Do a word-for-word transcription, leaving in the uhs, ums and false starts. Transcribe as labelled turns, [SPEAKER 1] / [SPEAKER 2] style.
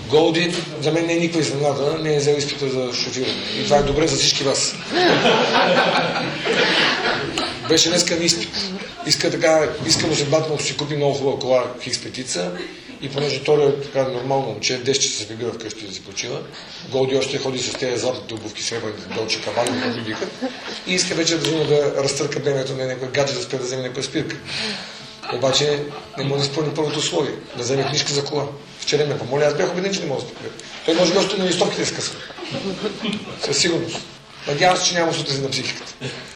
[SPEAKER 1] Голди за мен не е никаква изненада, не е взел изпита за шофиране. И това е добре за всички вас. Беше днеска изпит. Иска така, иска му се батно, ще си купи много хубава кола хикс петица и понеже той е така нормално момче, десет часа се прибира вкъщи да се почива. Голди още ходи с тези златните обувки, сребърните долче кавали, които викат. И иска вече да взима да разтърка бремето на някой гадже, да спре да вземе някоя спирка. Обаче не може да изпълни първото условие, да вземе книжка за кола. Вчера ме помоля, аз бях убеден, че не мога да спира. Той може би още на листовките да скъсва. Със сигурност. Надявам се, че няма да се на психиката.